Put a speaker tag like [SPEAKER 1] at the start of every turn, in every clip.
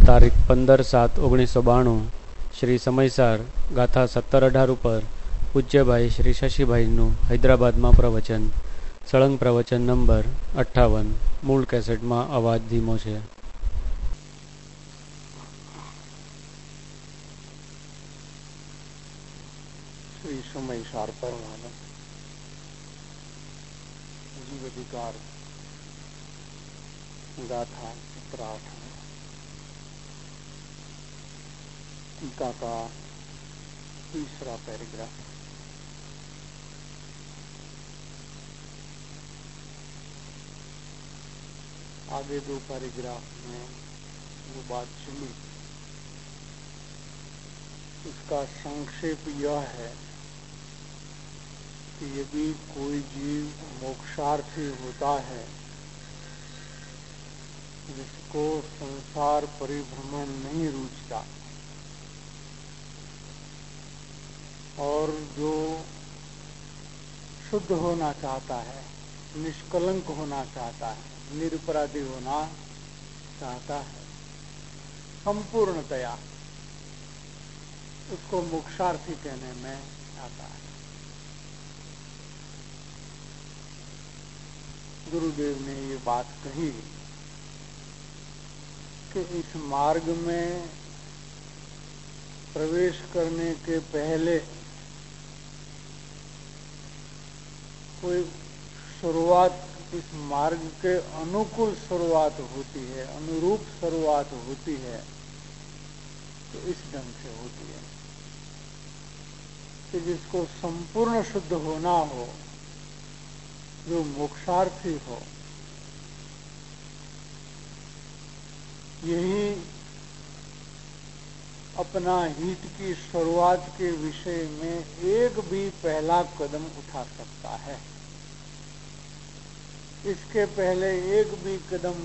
[SPEAKER 1] તારીખ 15/7/1992 શ્રી સમયસાર ગાથા 17-18 ઉપર પૂજ્યભાઈ શ્રી શશીભાઈનું હૈદરાબાદમાં પ્રવચન. સળંગ પ્રવચન નંબર 58. મૂળ કેસેટમાં અવાજ ધીમો છે.
[SPEAKER 2] श्री समयसार परमानंद जीवाधिकार गाथा 17-8 टीका का तीसरा पैराग्राफ. आगे दो पैराग्राफ में वो बात चली, इसका संक्षेप यह है कि यदि कोई जीव मोक्षार्थी होता है जिसको संसार परिभ्रमण नहीं रुचता और जो शुद्ध होना चाहता है, निष्कलंक होना चाहता है, निरपराधी होना चाहता है संपूर्णतया, उसको मोक्षार्थी कहने में आता है. गुरुदेव ने ये बात कही कि इस मार्ग में प्रवेश करने के पहले कोई शुरुआत, इस मार्ग के अनुकूल शुरुआत होती है, अनुरूप शुरुआत होती है, तो इस ढंग से होती है कि जिसको संपूर्ण शुद्ध होना हो, जो मोक्षार्थी हो, यही अपना हित की शुरुआत के विषय में एक भी पहला कदम उठा सकता है. इसके पहले एक भी कदम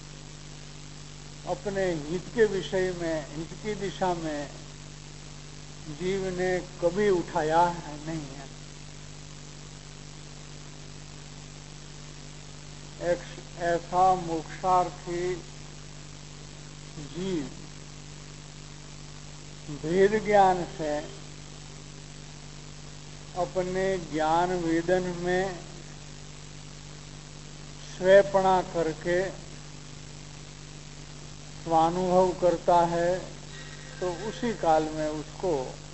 [SPEAKER 2] अपने हित के विषय में, हित की दिशा में जीव ने कभी उठाया नहीं है. ऐसा मोक्षार्थी जीव भेद ज्ञान से अपने ज्ञान वेदन में स्वयपणा करके स्वानुभव करता है, तो उसी काल में उसको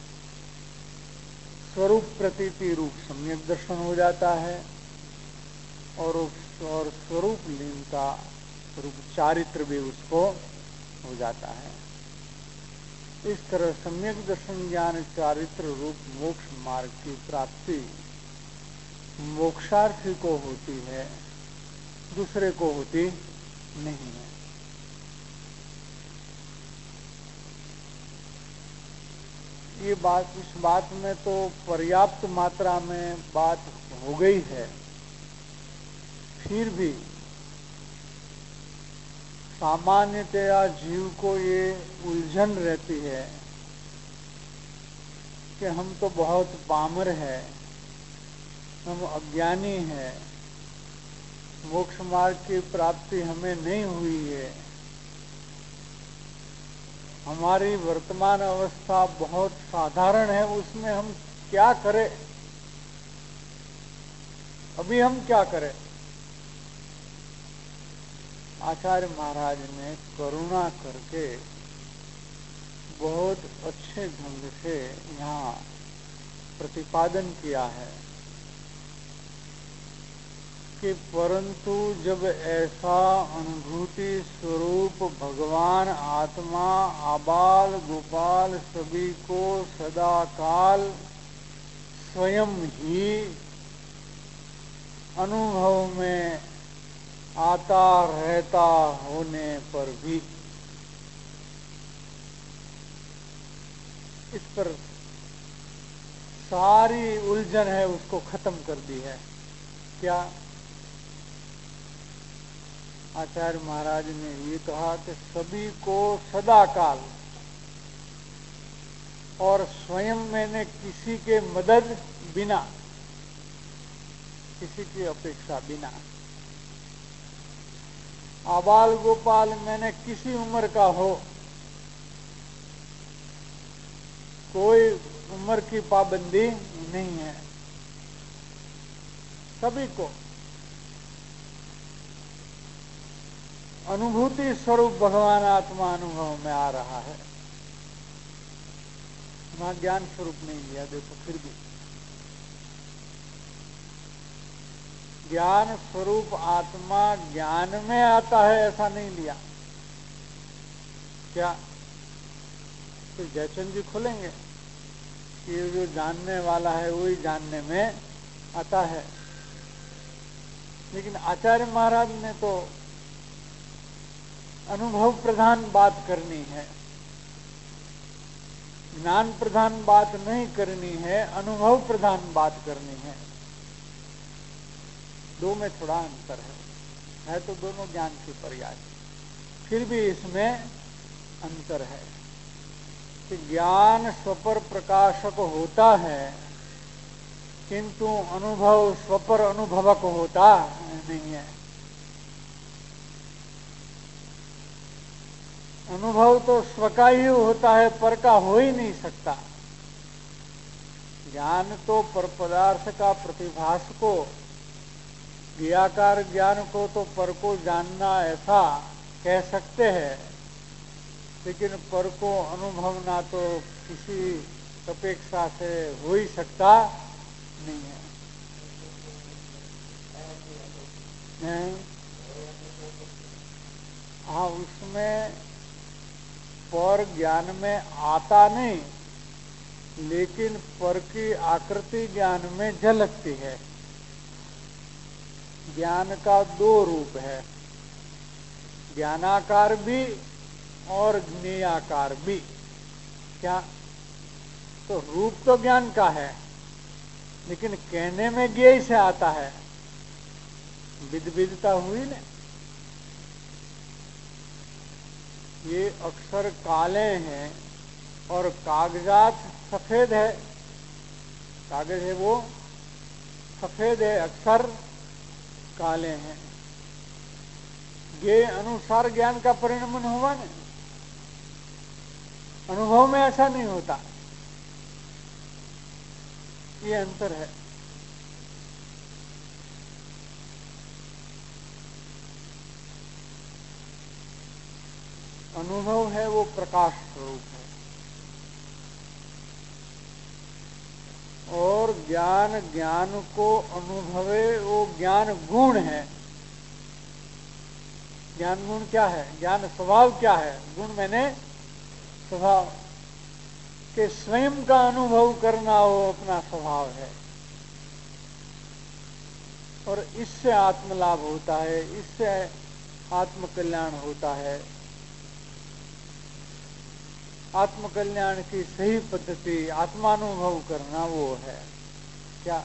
[SPEAKER 2] स्वरूप प्रतीति रूप सम्यक दर्शन हो जाता है और स्वरूप लीनता रूप चारित्र भी उसको हो जाता है. इस तरह सम्यक दर्शन ज्ञान चारित्र रूप मोक्ष मार्ग की प्राप्ति मोक्षार्थी को होती है, दूसरे को होती नहीं है. ये बात, इस बात में तो पर्याप्त मात्रा में बात हो गई है, फिर भी सामान्यतया जीव को ये उलझन रहती है कि हम तो बहुत पामर है, हम अज्ञानी है, मोक्ष मार्ग की प्राप्ति हमें नहीं हुई है, हमारी वर्तमान अवस्था बहुत साधारण है, उसमें हम क्या करें, अभी हम क्या करें. आचार्य महाराज ने करुणा करके बहुत अच्छे ढंग से यहाँ प्रतिपादन किया है कि परंतु जब ऐसा अनुभूति स्वरूप भगवान आत्मा आबाल गोपाल सभी को सदा काल स्वयं ही अनुभव में आता रहता होने पर भी, इस पर सारी उलझन है उसको खत्म कर दी है. क्या आचार्य महाराज ने ये कहा कि सभी को सदा काल और स्वयं मैंने किसी के मदद बिना, किसी की अपेक्षा बिना, आबाल गोपाल मैंने किसी उम्र का हो, कोई उम्र की पाबंदी नहीं है, सभी को अनुभूति स्वरूप भगवान आत्मा अनुभव में आ रहा है। वहां ज्ञान स्वरूप नहीं लिया, देखो फिर भी ज्ञान स्वरूप आत्मा ज्ञान में आता है ऐसा नहीं लिया। क्या तो जयचंद जी खोलेंगे कि ये जो जानने वाला है वही जानने में आता है, लेकिन आचार्य महाराज ने तो अनुभव प्रधान बात करनी है, ज्ञान प्रधान बात नहीं करनी है, अनुभव प्रधान बात करनी है। दो में थोड़ा अंतर है तो दोनों ज्ञान की पर्याय, फिर भी इसमें अंतर है कि ज्ञान स्वपर प्रकाशक होता है किंतु अनुभव स्वपर अनुभवक होता नहीं है। अनुभव तो स्व का ही होता है, पर का हो ही नहीं सकता। ज्ञान तो पर पदार्थ का प्रतिभास को, क्रियाकार ज्ञान को तो पर को जानना ऐसा कह सकते हैं, लेकिन पर को अनुभवना तो किसी अपेक्षा से हो ही सकता नहीं है। नहीं, हाँ, उसमें पर ज्ञान में आता नहीं, लेकिन पर की आकृति ज्ञान में झलकती है। ज्ञान का दो रूप है, ज्ञानाकार भी और ज्ञेयाकार भी। क्या तो रूप तो ज्ञान का है, लेकिन कहने में ज्ञेय से आता है। विदविदता हुई ना, ये अक्षर काले हैं और कागजात सफेद है, कागज है वो सफेद है, अक्षर काले हैं। ये अनुसार ज्ञान का परिणमन हुआ ना, अनुभव में ऐसा नहीं होता। ये अंतर है। अनुभव है वो प्रकाश स्वरूप है, और ज्ञान ज्ञान को अनुभवे वो ज्ञान गुण है। ज्ञान गुण क्या है? ज्ञान स्वभाव क्या है? गुण मैंने स्वभाव के स्वयं का अनुभव करना वो अपना स्वभाव है, और इससे आत्मलाभ होता है, इससे आत्मकल्याण होता है। आत्मकल्याण की सही पद्धति आत्मानुभव करना वो है। क्या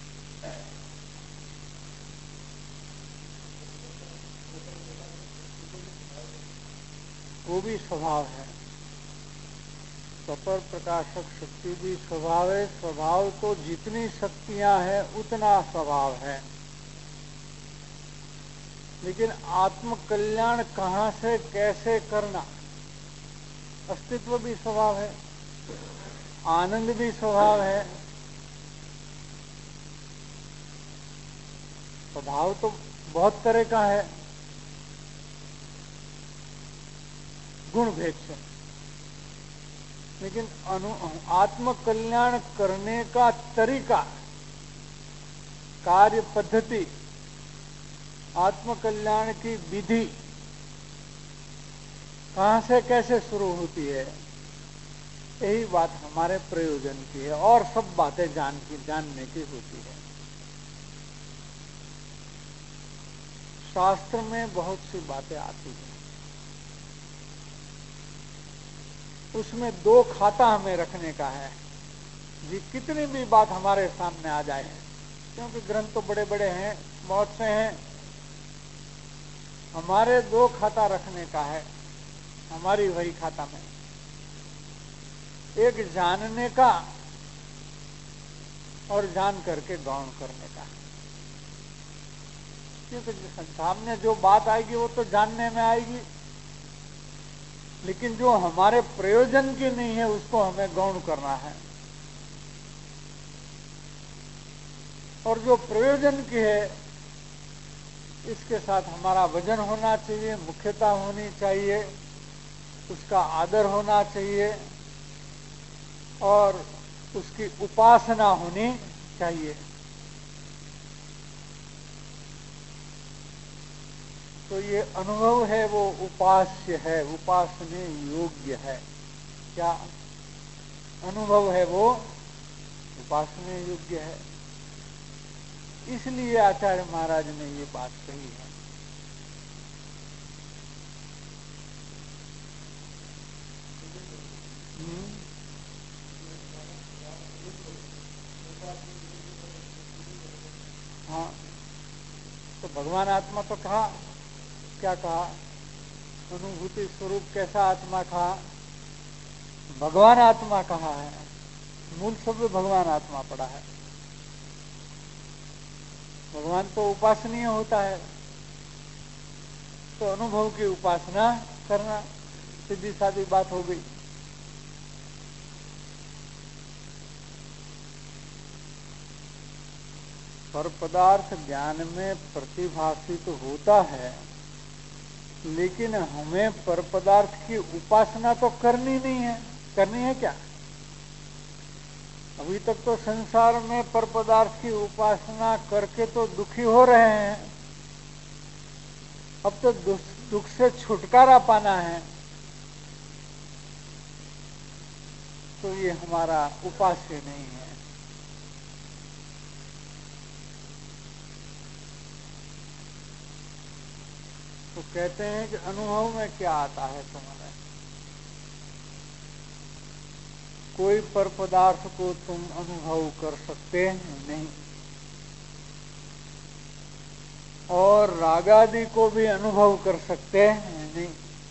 [SPEAKER 2] वो भी स्वभाव है। स्वपर प्रकाशक शक्ति भी स्वभाव है। स्वभाव तो जितनी शक्तियां हैं उतना स्वभाव है, लेकिन आत्मकल्याण कहां से कैसे करना, अस्तित्व भी स्वभाव है, आनंद भी स्वभाव है। स्वभाव तो बहुत तरह का है, गुण भेद से, लेकिन आत्मकल्याण करने का तरीका, कार्य पद्धति, आत्मकल्याण की विधि कहां से कैसे शुरू होती है, यही बात हमारे प्रयोजन की है, और सब बातें जानने की होती है। शास्त्र में बहुत सी बातें आती हैं, उसमें दो खाता हमें रखने का है जी। कितनी भी बात हमारे सामने आ जाए, क्योंकि ग्रंथ तो बड़े बड़े हैं, बहुत से हैं, हमारे दो खाता रखने का है हमारी वही खाता में। एक जानने का और जान करके गौण करने का, क्योंकि सामने जो बात आएगी वो तो जानने में आएगी। लेकिन जो हमारे प्रयोजन की नहीं है उसको हमें गौण करना है, और जो प्रयोजन की है इसके साथ हमारा वजन होना चाहिए, मुख्यता होनी चाहिए, उसका आदर होना चाहिए और उसकी उपासना होनी चाहिए। तो ये अनुभव है वो उपास्य है, उपासने योग्य है। क्या अनुभव है वो उपासने योग्य है। इसलिए आचार्य महाराज ने ये बात कही है। हाँ, तो भगवान आत्मा तो कहा, क्या कहा? अनुभूति स्वरूप कैसा आत्मा कहा? भगवान आत्मा कहा है। मूल शब्द भगवान आत्मा पड़ा है। भगवान तो उपासनीय होता है, तो अनुभव की उपासना करना सीधी सादी बात हो गई। पर पदार्थ ज्ञान में प्रतिभाषित तो होता है, लेकिन हमें पर पदार्थ की उपासना तो करनी नहीं है। करनी है क्या? अभी तक तो संसार में पर पदार्थ की उपासना करके तो दुखी हो रहे हैं। अब तो दुख से छुटकारा पाना है, तो ये हमारा उपास्य नहीं है। तो कहते हैं कि अनुभव में क्या आता है तुम्हारे? कोई पर पदार्थ को तुम अनुभव कर सकते नहीं, और रागादि को भी अनुभव कर सकते नहीं।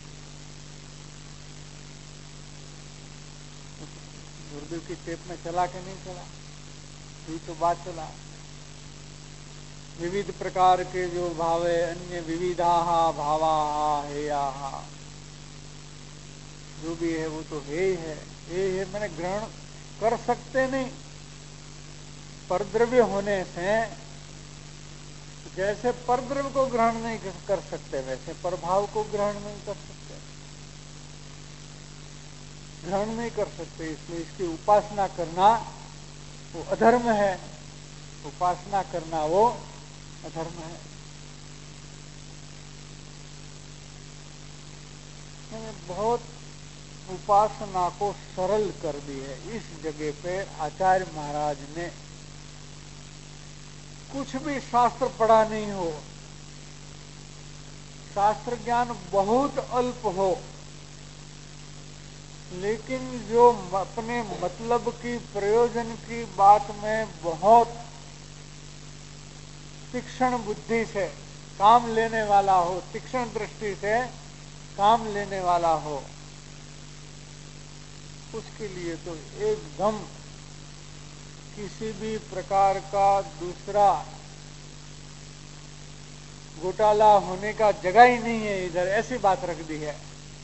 [SPEAKER 2] गुरुदेव की टेप में चला के नहीं चला, ये तो बात चला। विविध प्रकार के जो भावे अन्य विविधा भावा हेया, जो भी है वो तो है ही है। ये मैंने ग्रहण कर सकते नहीं। परद्रव्य होने से जैसे परद्रव्य को ग्रहण नहीं कर सकते, वैसे परभाव को ग्रहण नहीं कर सकते, ग्रहण नहीं कर सकते। इसलिए इसकी उपासना करना वो अधर्म है। उपासना करना वो अधर्म है। मैंने बहुत उपासना को सरल कर दी है। इस जगह पे आचार्य महाराज ने कुछ भी शास्त्र पढ़ा नहीं हो, शास्त्र ज्ञान बहुत अल्प हो, लेकिन जो अपने मतलब की प्रयोजन की बात में बहुत तीक्ष्ण बुद्धि से काम लेने वाला हो, तीक्ष्ण दृष्टि से काम लेने वाला हो, उसके लिए तो एकदम किसी भी प्रकार का दूसरा घोटाला होने का जगह ही नहीं है इधर, ऐसी बात रख दी है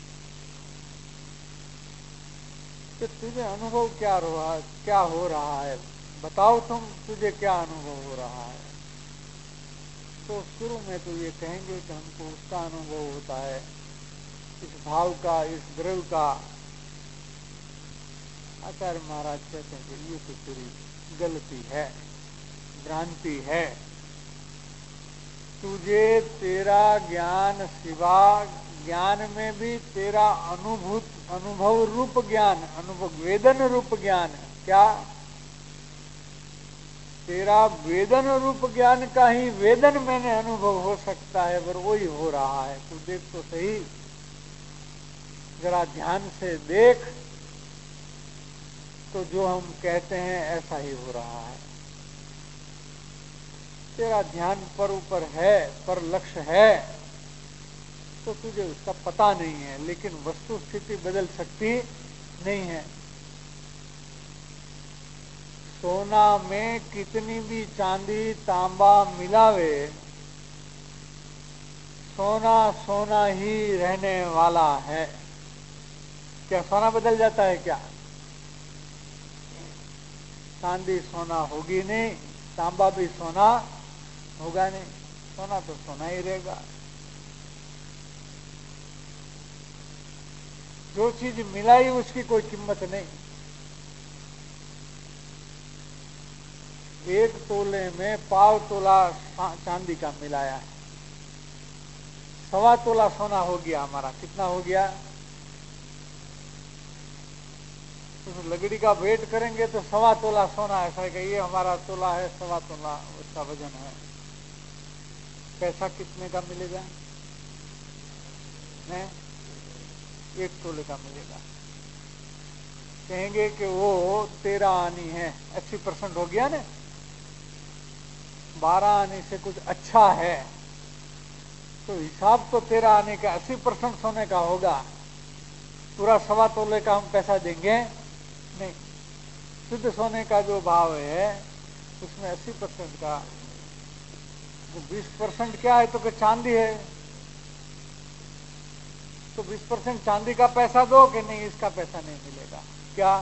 [SPEAKER 2] कि तुझे अनुभव क्या हो रहा है, बताओ तुझे क्या अनुभव हो रहा है। तो शुरू में तो ये कहेंगे कि हमको उसका अनुभव होता है, इस भाव का, इस द्रव्य का। आचार्य महाराज कहते हैं कि ये तो तेरी गलती है, भ्रांति है। तुझे तेरा ज्ञान सिवा ज्ञान में भी तेरा अनुभव रूप ज्ञान, अनुभव वेदन रूप ज्ञान, क्या तेरा वेदन रूप ज्ञान का ही वेदन मैंने अनुभव हो सकता है, पर वही हो रहा है। तू देख तो सही, जरा ध्यान से देख, तो जो हम कहते हैं ऐसा ही हो रहा है। तेरा ध्यान पर ऊपर है, पर लक्ष्य है, तो तुझे उसका पता नहीं है, लेकिन वस्तु स्थिति बदल सकती नहीं है। सोना में कितनी भी चांदी तांबा मिलावे, सोना सोना ही रहने वाला है। क्या सोना बदल जाता है क्या? चांदी सोना होगी नहीं, तांबा भी सोना होगा नहीं, सोना तो सोना ही रहेगा। जो चीज मिलाई उसकी कोई कीमत नहीं। 1 तोले में 1.25 तोला चांदी का मिलाया है, 1.25 तोला सोना हो गया हमारा। कितना हो गया? तो लकड़ी का वेट करेंगे तो 1.25 तोला सोना, ऐसा है कि ये हमारा तोला है, 1.25 तोला उसका वजन है। पैसा कितने का मिलेगा? नहीं, 1 तोले का मिलेगा। कहेंगे कि वो 13 आनी है, 80% हो गया ना, 12 आने से कुछ अच्छा है, तो हिसाब तो 13 आने का 80% सोने का होगा। पूरा 1.25 तोले का हम पैसा देंगे नहीं। शुद्ध सोने का जो भाव है उसमें 80% का, 20% क्या है तो कि चांदी है, तो 20% चांदी का पैसा दो कि नहीं, इसका पैसा नहीं मिलेगा। क्या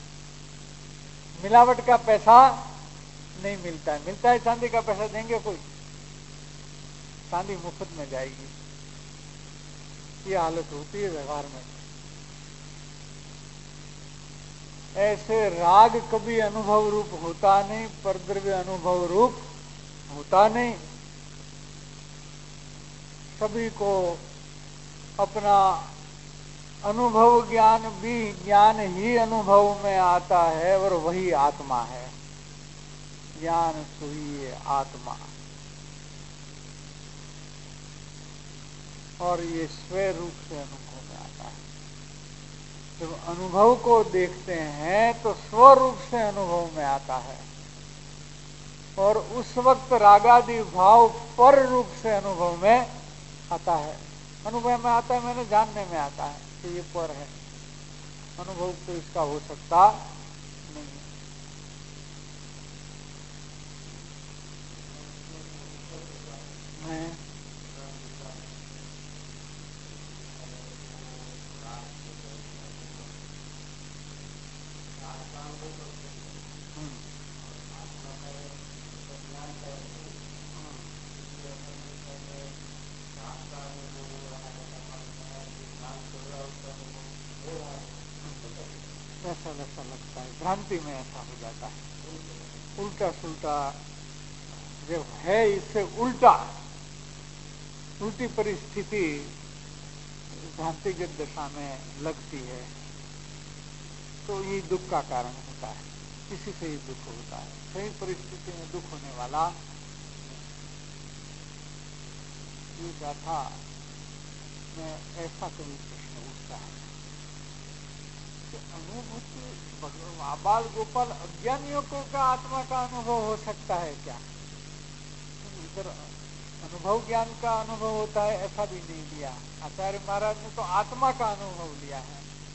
[SPEAKER 2] मिलावट का पैसा नहीं मिलता है? मिलता है चांदी का पैसा देंगे कोई? चांदी मुफ्त में जाएगी। ये हालत होती है व्यवहार में। ऐसे राग कभी अनुभव रूप होता नहीं, परद्रव्य अनुभव रूप होता नहीं। सभी को अपना अनुभव ज्ञान भी ज्ञान ही अनुभव में आता है और वही आत्मा है। ज्ञान सोई आत्मा, और ये स्वयं रूप से अनुभव में आता है। जब अनुभव को देखते हैं तो स्वरूप से अनुभव में आता है, और उस वक्त रागादि भाव पर रूप से अनुभव में आता है। अनुभव में आता है मैंने जानने में आता है कि ये पर है। अनुभव तो इसका हो सकता नहीं है। ऐसा वैसा लगता है, भ्रांति में ऐसा हो जाता है। उल्टा सुल्टा जो है, इससे उल्टा उल्टी परिस्थिति भ्रांतिगत दशा में लगती है, तो ये दुख का कारण होता है। इसी से ही दुख होता है। सही परिस्थिति में दुख होने वाला ये गाथा में ऐसा कभी प्रश्न उठता है कि अनुभूति आबाल गोपाल अज्ञानियों को क्या आत्मा का अनुभव हो सकता है क्या? इधर अनुभव ज्ञान का अनुभव होता है ऐसा भी नहीं लिया। आचार्य महाराज ने तो आत्मा का अनुभव लिया है।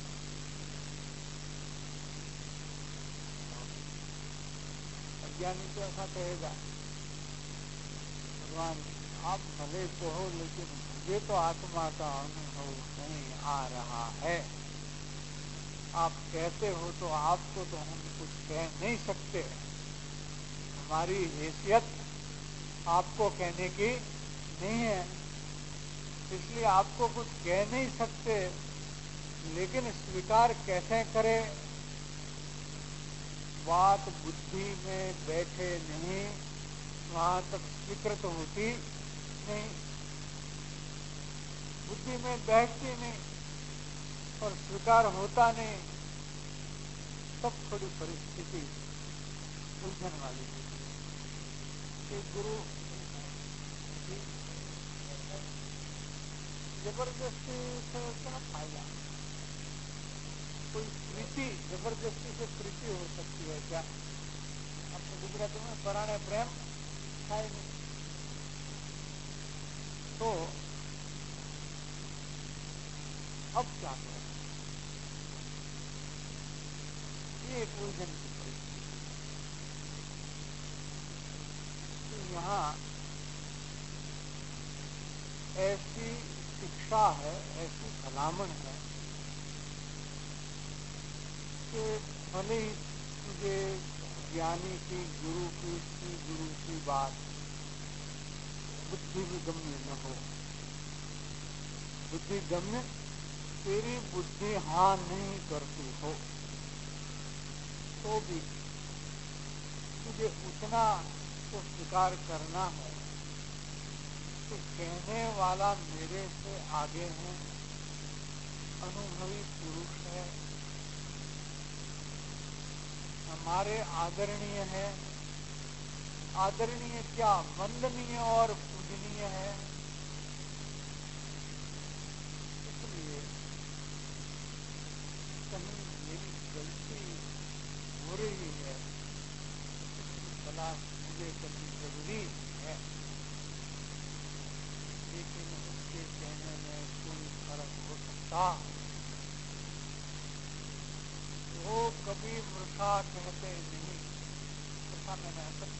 [SPEAKER 2] अज्ञानी तो ऐसा कहेगा, भगवान आप भले तो हो लेकिन मुझे तो आत्मा का अनुभव नहीं आ रहा है। आप कहते हो तो आपको तो हम कुछ कह नहीं सकते, हमारी हैसियत आपको कहने की नहीं है, इसलिए आपको कुछ कह नहीं सकते। लेकिन स्वीकार कैसे करें? बात बुद्धि में बैठे नहीं, वहां तक स्वीकृत होती नहीं, बुद्धि में बैठती नहीं और स्वीकार होता नहीं, तब थोड़ी परिस्थिति उलझन वाली होती है कि गुरु जबरदस्ती से क्या फायदा? कोई प्रीति, जबरदस्ती से प्रीति हो सकती है क्या? अपने गुजराती में पराणे प्रेम થાય नहीं। तो अब क्या करें? ये एक उलझन की परिस्थिति। तो यहाँ ऐसी शिक्षा है, ऐसी भलामण है कि भले ही तुझे ज्ञानी की गुरु की बात बुद्धि विगम्य न हो, बुद्धि गम्य तेरी बुद्धि हाँ नहीं करती हो, तो भी तुझे उतना तो स्वीकार करना है कि कहने वाला मेरे से आगे है, अनुभवी पुरुष है, हमारे आदरणीय है। आदरणीय क्या, वंदनीय और पूजनीय है। इसलिए कहीं मेरी गलती हो रही है, इसकी तलाश मुझे करनी जरूरी है, लेकिन उसके कहने में कोई फर्क हो सकता। वो कभी वृथा कहते नहीं, वृथा मैंने असत्य,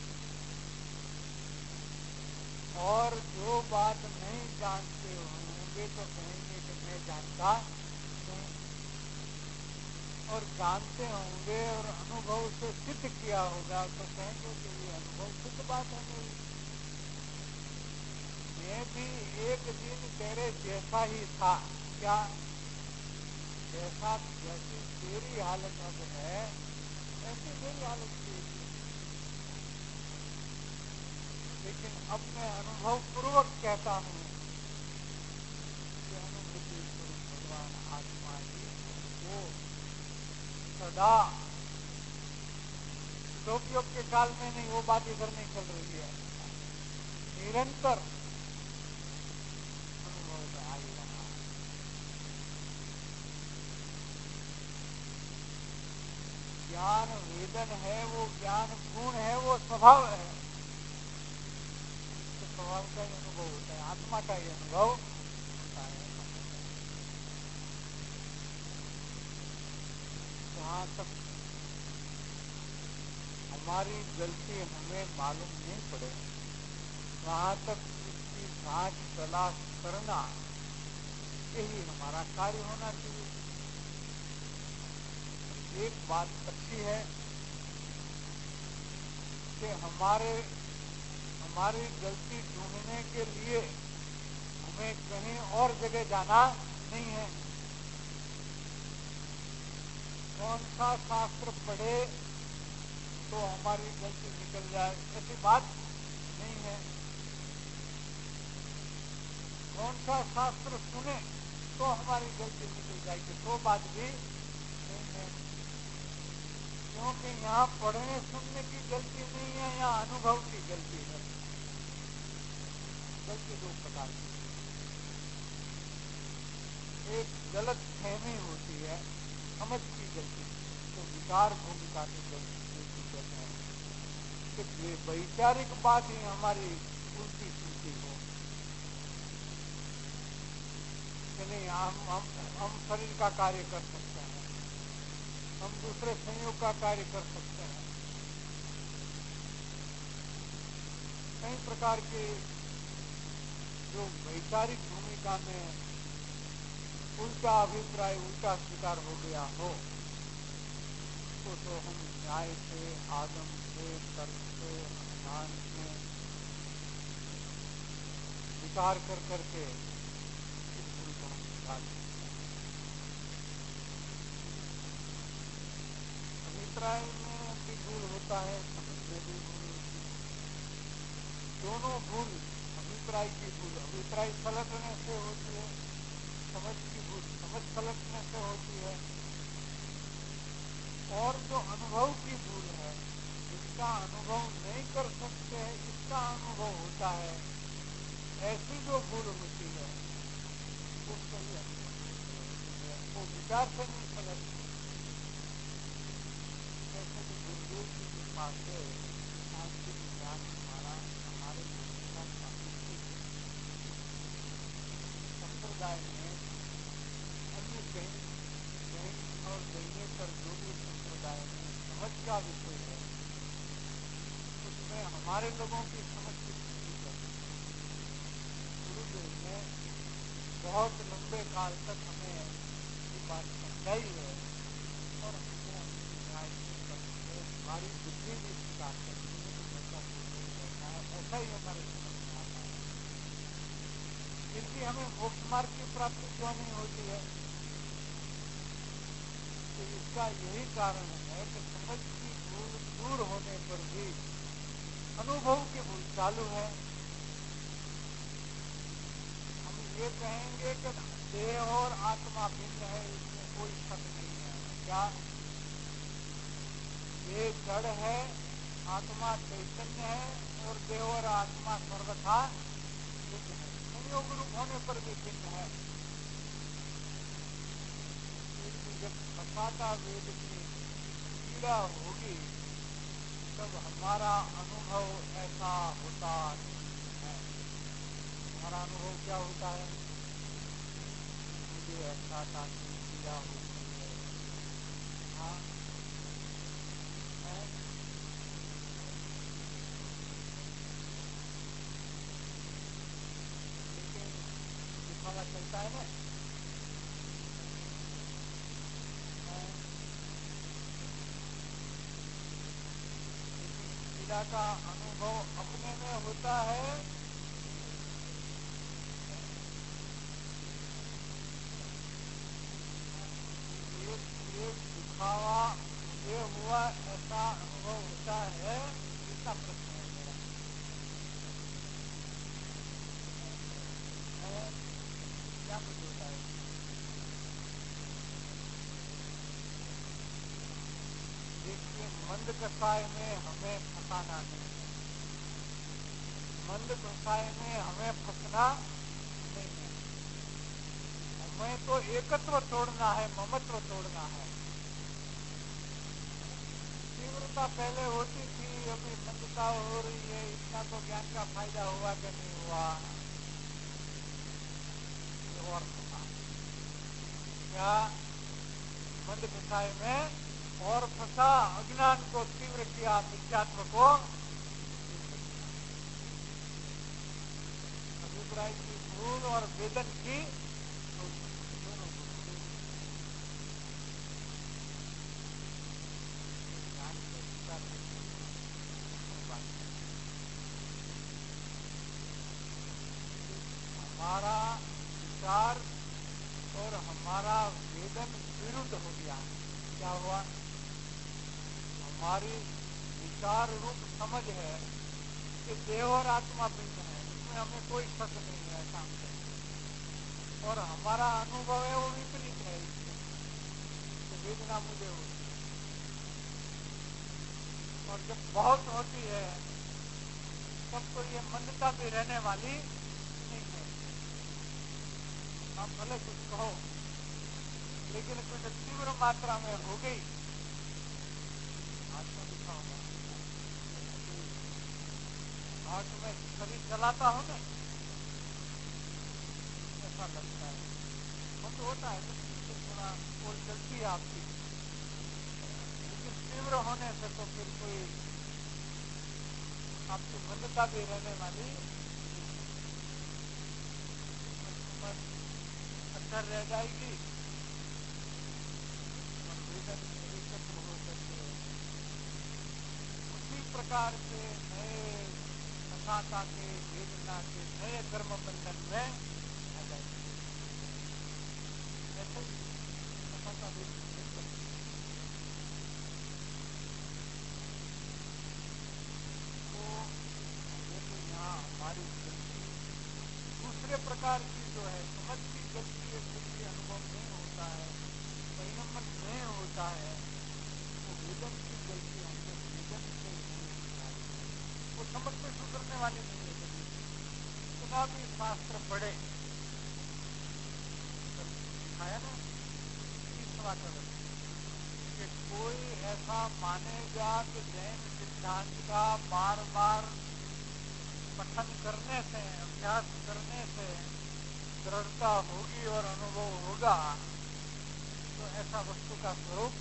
[SPEAKER 2] और जो बात नहीं जानते होंगे तो कहेंगे कि मैं जानता नहीं, और जानते होंगे और अनुभव से सिद्ध किया होगा तो कहेंगे कि ये अनुभव सिद्ध बात है मेरी। मैं भी एक दिन तेरे जैसा ही था, क्या जैसा जैसी तेरी हालत अब है ऐसी मेरी हालत थी, लेकिन अब मैं अनुभव पूर्वक कहता हूँ कि अनुभूति स्वरूप भगवान आत्मा ही वो सदा, लोकयोग के काल में नहीं, वो बात इधर नहीं चल रही है, निरंतर अनुभव में आ ही रहा है। ज्ञान वेदन है, वो ज्ञान गुण है, वो स्वभाव है, स्वभाव का ही अनुभव होता है, आत्मा का ही अनुभव होता है। जहाँ तक हमारी गलती हमें मालूम नहीं पड़े, वहाँ तक उसकी जांच तलाश करना यही हमारा कार्य होना चाहिए। एक बात अच्छी है कि हमारी गलती ढूंढने के लिए हमें कहीं और जगह जाना नहीं है। कौन सा शास्त्र पढ़े तो हमारी गलती निकल जाए, ऐसी बात नहीं है। कौन सा शास्त्र सुने तो हमारी गलती निकल जाएगी, तो बात भी नहीं है। क्योंकि यहाँ पढ़ने सुनने की गलती नहीं है, यहाँ अनुभव की गलती है। गलती दो प्रकार की, एक गलत फहमी होती है, समझ की गलती, तो विचार भूमिका की गलती कहते हैं कि वैचारिक बात ही हमारी उल्टी सुलटी हो कि नहीं, हम शरीर का कार्य कर सकते हैं, हम दूसरे संयोग का कार्य कर सकते हैं। कई प्रकार के जो वैचारिक भूमिका में उल्टा अभिप्राय, उल्टा स्वीकार हो गया हो, तो हम न्याय से, आगम से, तर्क से, अनुमान से विचार कर करके इस भूल को हम निकाल सकते हैं। अभिप्राय में भी भूल होता है, समझ में भी भूल होती है, दोनों भूल, अभिप्राय की भूल अभिप्राय पलटने से होती है, समझ की भूल समझ पलटने से होती है, और जो अनुभव की भूल है, जिसका अनुभव नहीं कर सकते हैं, इसका अनुभव होता है, ऐसी जो भूल होती है वो सही अनुभव, वो विचार से नहीं पलटती। जैसे कि गुरुदेव जी के पास है आंतरिक ज्ञान हमारे संप्रदाय में अन्य कहीं और देने पर जो भी संप्रदाय में समझ का विषय है, उसमें हमारे लोगों की समझ की स्थिति है। गुरुदेव ने बहुत लंबे काल तक हमें ये बात समझाई है और हमने हमारी बुद्धि भी स्वीकार करती है कि ऐसा होता है, ऐसा ही हमारे समझ में आता है। फिर भी हमें मोक्ष मार्ग की प्राप्ति क्यों नहीं होती है? तो इसका यही कारण है कि समझ की भूल दूर होने पर भी अनुभव की भूल चालू है। हम ये कहेंगे कि देह और आत्मा भिन्न है, इसमें कोई शक नहीं है। क्या ये जड़ है, आत्मा चैतन्य है और देह और आत्मा सर्वथा भिन्न है, संयोग रूप होने पर भी भिन्न है। फिर भी जब कथाता वेद की पीड़ा होगी तब हमारा अनुभव ऐसा होता नहीं है। हमारा अनुभव क्या होता है? मुझे ऐसा था कि पीड़ा होती है। हाँ, लेकिन दिखावा चलता है ना। पीड़ा का अनुभव अपने में होता है। एक दिखावा मुझे हुआ ऐसा अनुभव होता है, इसका प्रश्न है मेरा। क्या कुछ होता है? देखिए, मंद कसाय में हमें फंसाना नहीं है। मंद कसाय में हमें फंसना नहीं है। हमें तो एकत्व तोड़ना है, ममत्व तोड़ना है। तीव्रता पहले होती थी, अभी मंदता हो रही है, इतना तो ज्ञान का फायदा हुआ कि नहीं हुआ? और फंसा क्या? मंद कसाय में और फंसा, अज्ञान को तीव्र किया, मिथ्यात्व को अभिप्राय की भूल और वेदन की दोनों को ज्ञान के विचार हमारा विचार और हमारा वेदन विरुद्ध हो गया। क्या हुआ? हमारी विचार रूप समझ है कि देह और आत्मा भिन्न है, इसमें हमें कोई शक नहीं है, ऐसा और हमारा अनुभव है वो विपरीत है। इससे वेदना मुझे होती है और जब बहुत होती है तब तो ये मंदता भी रहने वाली नहीं है। आप भले कुछ कहो, लेकिन कुछ तीव्र मात्रा में हो गई, हाथ में लिखा होगा, हाथ में शरीर चलाता हूँ ना, ऐसा लगता है बंद होता है तो थोड़ा कोल चलती है आपकी, लेकिन तीव्र होने से तो फिर कोई आपकी मंदता भी रहने वाली अंदर रह जाएगी और वेदन एकत्र हो करके उसी प्रकार से नए कथाता के वेदना के नए कर्म बंधन में आ जाएगी। ऐसे ही कथाता वेदना तो यहाँ हमारी गलती दूसरे प्रकार की जो है, समझ की गलती है, गलती अनुभव नहीं होता है, परिणमन नहीं होता है, वो वेदन की गलती हमसे वेदन से नहीं होता है। वो समझ में सुधरने वाली नहीं है। कभी कितना भी शास्त्र पढ़े, दिखाया ना कि कोई ऐसा मानेगा कि जैन सिद्धांत का बार बार पठन करने से, अभ्यास करने से दृढ़ता होगी और अनुभव होगा, तो ऐसा वस्तु का स्वरूप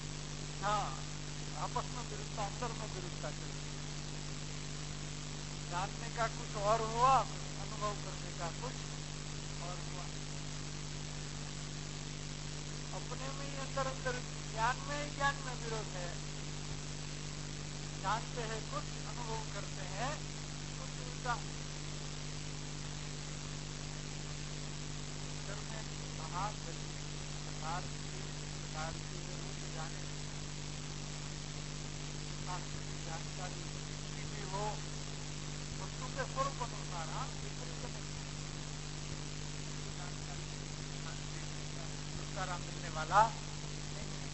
[SPEAKER 2] हाँ, आपस में विरुद्धता, अंदर में विरुद्धता चल रही है। जानने का कुछ और हुआ, अनुभव करने का कुछ और हुआ। अपने में ही अंदर अंदर ज्ञान में विरोध है। जानते हैं कुछ, अनुभव करते हैं कुछ उल्टा। कहा प्रकार की रूप जाने जानकारी भी हो वस्तु के स्वरूप अनुसार छुटकारा मिलने वाला नहीं है।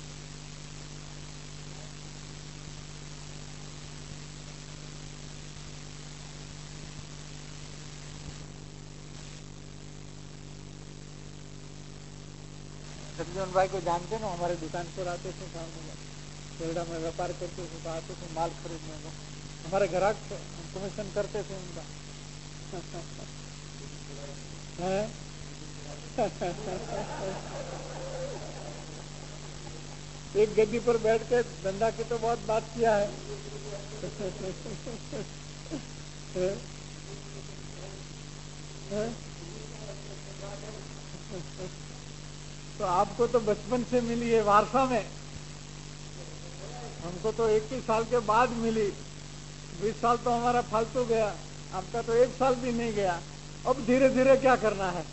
[SPEAKER 2] सज्जन भाई को जानते ना, हमारे दुकान पर आते थे सामने कोयडा में व्यापार करते थे, तो आते थे माल खरीदने को। हमारे ग्राहक कमीशन करते थे उनका। एक गद्दी पर बैठ के धंधा की तो बहुत बात किया है। तो आपको तो बचपन से मिली है वारसा में, हमको तो 21 साल के बाद मिली। 20 साल तो हमारा फालतू गया, आपका तो 1 साल भी नहीं गया। अब धीरे धीरे क्या करना है?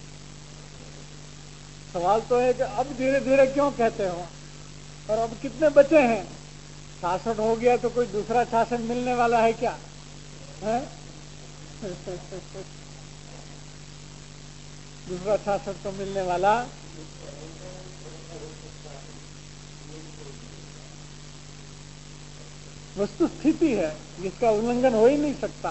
[SPEAKER 2] सवाल तो है कि अब धीरे धीरे क्यों कहते हो, और अब कितने बचे हैं? 66 हो गया तो कोई दूसरा शासन मिलने वाला है क्या है? दूसरा शासन तो मिलने वाला वस्तु स्थिति है, जिसका उल्लंघन हो ही नहीं सकता।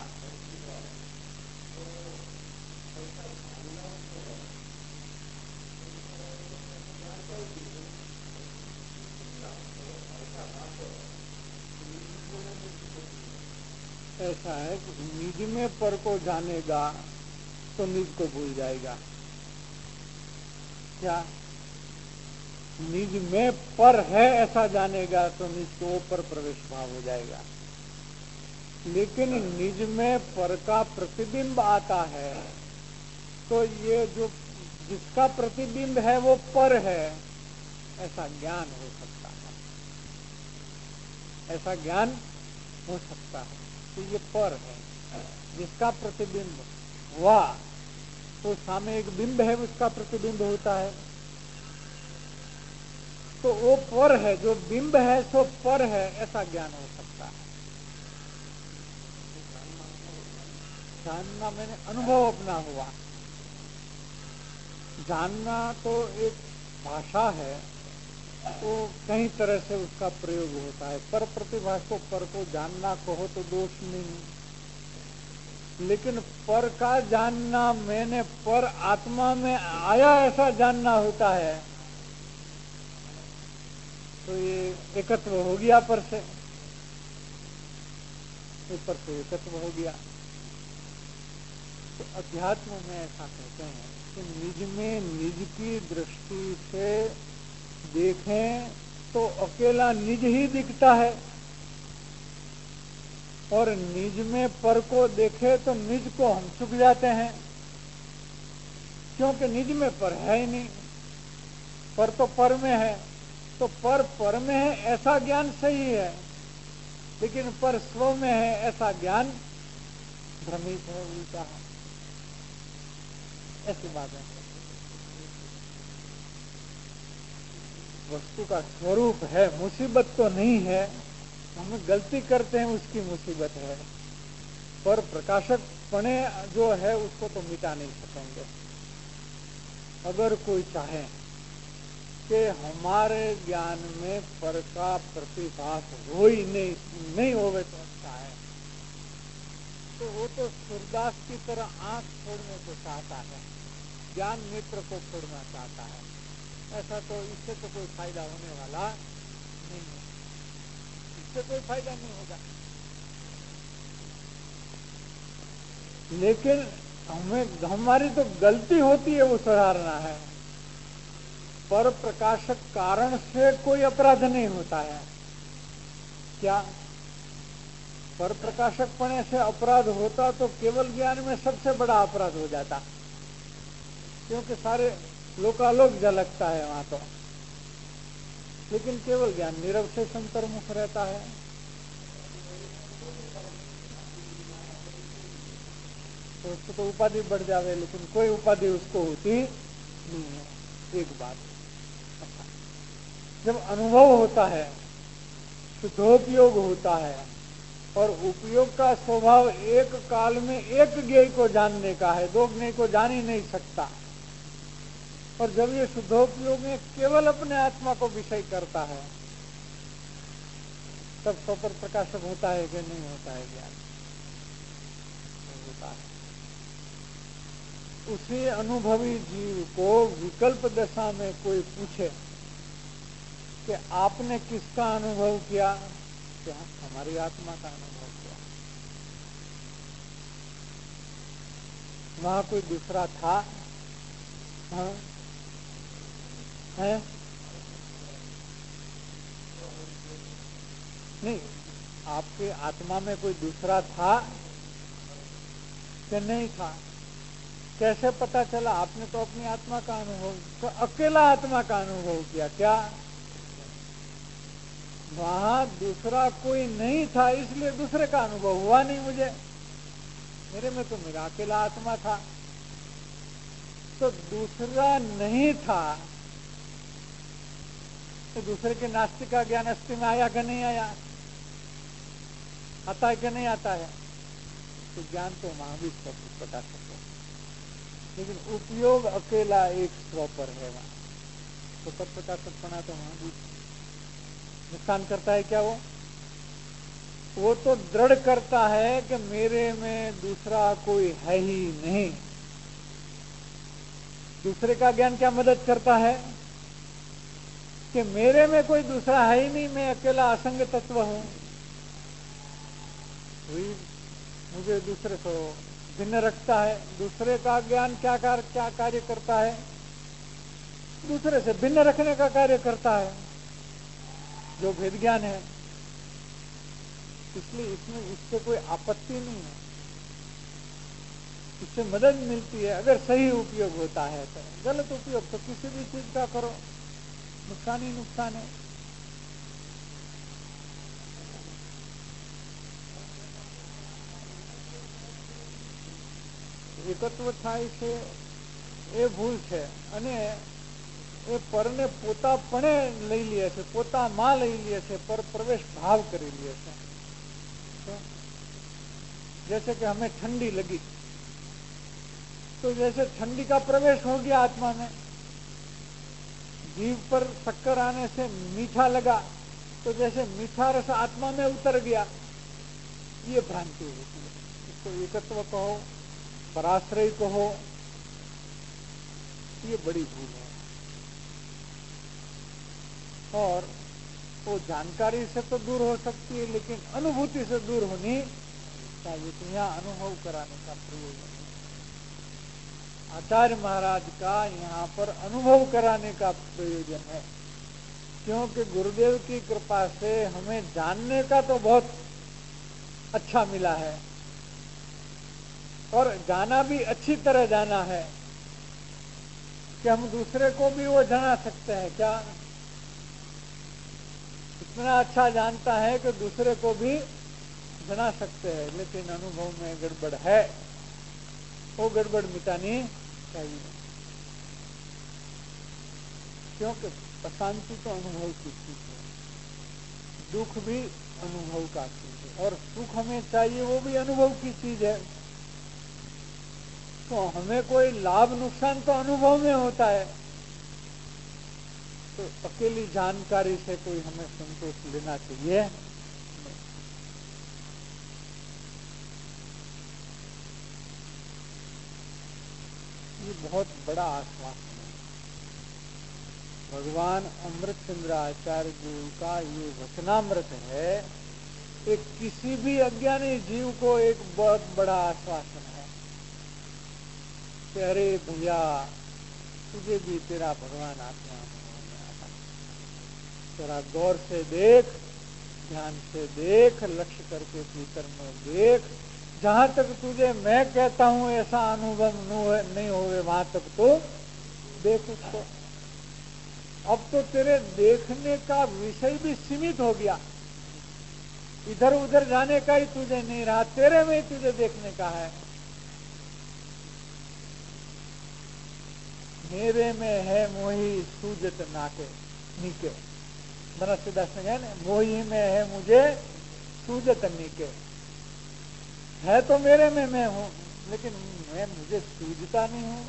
[SPEAKER 2] ऐसा है कि निज में पर को जानेगा तो निज को भूल जाएगा। क्या निज में पर है ऐसा जानेगा तो निज को पर प्रवेश भाव हो जाएगा। लेकिन निज में पर का प्रतिबिंब आता है तो ये जो जिसका प्रतिबिंब है वो पर है ऐसा ज्ञान हो सकता है। ऐसा ज्ञान हो सकता है तो ये पर है, जिसका प्रतिबिंब हुआ तो सामने एक बिंब है, उसका प्रतिबिंब होता है, तो वो पर है, जो बिंब है सो पर है, ऐसा ज्ञान हो सकता है। जानना मैंने अनुभव अपना हुआ। जानना तो एक भाषा है, तो कई तरह से उसका प्रयोग होता है। पर प्रतिभाष को पर को जानना कहो तो दोष नहीं, लेकिन पर का जानना मैंने पर आत्मा में आया ऐसा जानना होता है, तो ये एकत्व हो गया पर से, ऊपर से एकत्व हो गया। तो अध्यात्म में ऐसा कहते हैं कि निज में निज की दृष्टि से देखें तो अकेला निज ही दिखता है, और निज में पर को देखे तो निज को हम चुक जाते हैं, क्योंकि निज में पर है ही नहीं। पर तो पर में है, तो पर में है ऐसा ज्ञान सही है, लेकिन पर स्व में है ऐसा ज्ञान भ्रमित है, उल्टा है। ऐसी बात है। वस्तु का स्वरूप है, मुसीबत तो नहीं है, हम गलती करते हैं उसकी मुसीबत है। पर प्रकाशक पने जो है उसको तो मिटा नहीं सकेंगे। अगर कोई चाहे कि हमारे ज्ञान में पर का प्रतिभास हो ही नहीं होवे तो अच्छा है, तो वो तो सूरदास की तरह आंख छोड़ने को चाहता है, ज्ञान नेत्र को छोड़ना चाहता है। ऐसा तो इससे तो कोई फायदा होने वाला नहीं है, इससे कोई फायदा नहीं होगा। लेकिन हमारी तो गलती होती है, वो सुधारना है। पर प्रकाशक कारण से कोई अपराध नहीं होता है। क्या पर प्रकाशकपणे से अपराध होता तो केवल ज्ञान में सबसे बड़ा अपराध हो जाता, क्योंकि सारे लोकालोक झलकता है वहां तो। लेकिन केवल ज्ञान निरवशेष अंतर्मुख रहता है। तो उसको तो उपाधि बढ़ जावे, लेकिन कोई उपाधि उसको होती नहीं है। एक बात, जब अनुभव होता है, शुद्धोपयोग होता है, और उपयोग का स्वभाव एक काल में एक ज्ञेय को जानने का है, दो ज्ञेय को जान ही नहीं सकता। और जब ये शुद्धोपयोग में केवल अपने आत्मा को विषय करता है, तब स्वपर प्रकाशक होता है कि नहीं होता है ज्ञान? होता है। उसी अनुभवी जीव को विकल्प दशा में कोई पूछे कि आपने किसका अनुभव किया, क्या हमारी आत्मा का अनुभव किया। वहां कोई दूसरा था? हाँ? है? नहीं, आपके आत्मा में कोई दूसरा था कि नहीं था? कैसे पता चला? आपने तो अपनी आत्मा का अनुभव, तो अकेला आत्मा का अनुभव किया क्या? वहां दूसरा कोई नहीं था, इसलिए दूसरे का अनुभव हुआ नहीं मुझे। मेरे में तो मेरा अकेला आत्मा था। तो दूसरा नहीं था, तो दूसरे के नास्तिक का ज्ञान अस्थि में आया कि नहीं आया? आता है कि नहीं आता है? तो ज्ञान तो वहां भी बता सकते, लेकिन उपयोग अकेला एक स्व पर है। वहां तो तत्व का सत्पना तो वहां भी नुकसान करता है क्या? वो तो दृढ़ करता है कि मेरे में दूसरा कोई है ही नहीं। दूसरे का ज्ञान क्या मदद करता है कि मेरे में कोई दूसरा है ही नहीं, मैं अकेला असंग तत्व हूं। मुझे दूसरे को भिन्न रखता है। दूसरे का ज्ञान क्या कार्य करता है? दूसरे से भिन्न रखने का कार्य करता है, जो भेद ज्ञान है। इसलिए इसमें इससे कोई आपत्ति नहीं है, इससे मदद मिलती है अगर सही उपयोग होता है। तो गलत उपयोग तो किसी भी चीज का करो, नुकसान ही नुकसान है। એકત્વ થાય છે એ ભૂલ છે, અને એ પરને પોતાપણે લઈ લે છે, પોતામાં લઈ લે છે, પર પ્રવેશ ભાવ કરી લે છે। जैसे कि हमें ठंडी लगी, तो जैसे ठंडी का प्रवेश हो गया आत्मा में, जीभ पर शक्कर आने से मीठा लगा, तो जैसे मीठा रस आत्मा में उतर गया, ये भ्रांति होती है। इसको एकत्व कहो, पराश्रय कहो, ये बड़ी भूल है। और वो जानकारी से तो दूर हो सकती है, लेकिन अनुभूति से दूर होनी चाहिए। तो यहाँ अनुभव कराने का प्रयोजन है। आचार्य महाराज का यहाँ पर अनुभव कराने का प्रयोजन है, क्योंकि गुरुदेव की कृपा से हमें जानने का तो बहुत अच्छा मिला है, और जाना भी अच्छी तरह जाना है कि हम दूसरे को भी वो जाना सकते हैं। क्या इतना अच्छा जानता है कि दूसरे को भी जना सकते हैं, लेकिन अनुभव में गड़बड़ है, वो गड़बड़ मिटानी चाहिए। क्योंकि अशांति तो अनुभव की चीज है, दुख भी अनुभव का चीज है, और सुख हमें चाहिए वो भी अनुभव की चीज है। तो हमें कोई लाभ नुकसान तो अनुभव में होता है, तो अकेली जानकारी से कोई हमें संतोष लेना चाहिए। ये बहुत बड़ा आश्वासन है। भगवान अमृतचंद्र आचार्य जी का ये वचनामृत है, एक किसी भी अज्ञानी जीव को एक बहुत बड़ा आश्वासन है कि अरे भैया, तुझे भी तेरा भगवान आत्मा में आता, जरा गौर से देख, ध्यान से देख, लक्ष्य करके भीतर में देख। जहां तक तुझे मैं कहता हूं ऐसा अनुभव नहीं होवे वहां तक तो देख उसको। अब तो तेरे देखने का विषय भी सीमित हो गया, इधर उधर जाने का ही तुझे नहीं रहा, तेरे में ही तुझे देखने का है। मेरे में है मोही सूजत नाके नीके, बनस्दास ने कहा ना, मोही में है मुझे सूजत नीके। है तो मेरे में मैं हूं, लेकिन मैं मुझे सूझता नहीं हूं।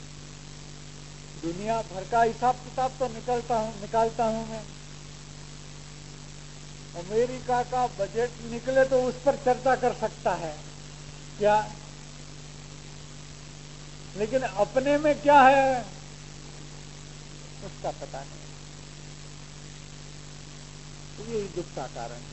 [SPEAKER 2] दुनिया भर का हिसाब किताब तो निकालता हूं मैं। अमेरिका का बजट निकले तो उस पर चर्चा कर सकता है क्या, लेकिन अपने में क्या है उसका पता नहीं। तो यही दुख का कारण है।